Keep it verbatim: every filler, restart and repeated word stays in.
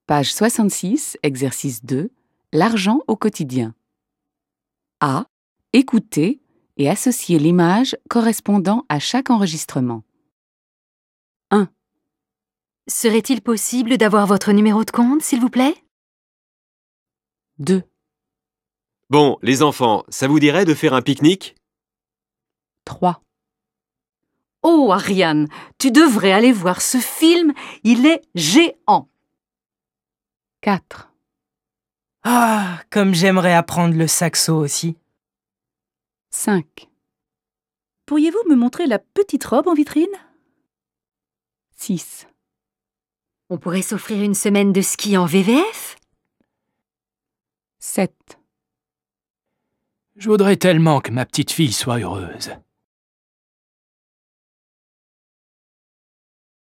Page soixante-six, exercice deux. L'argent au quotidien. A. Écoutez et associez l'image correspondant à chaque enregistrement. un. Serait-il possible d'avoir votre numéro de compte, s'il vous plaît? deux. Bon, les enfants, ça vous dirait de faire un pique-nique? trois. Oh, Ariane, tu devrais aller voir ce film, il est géant. quatre. Ah, comme j'aimerais apprendre le saxo aussi. cinq. Pourriez-vous me montrer la petite robe en vitrine? six. On pourrait s'offrir une semaine de ski en V V F? sept. Je voudrais tellement que ma petite fille soit heureuse.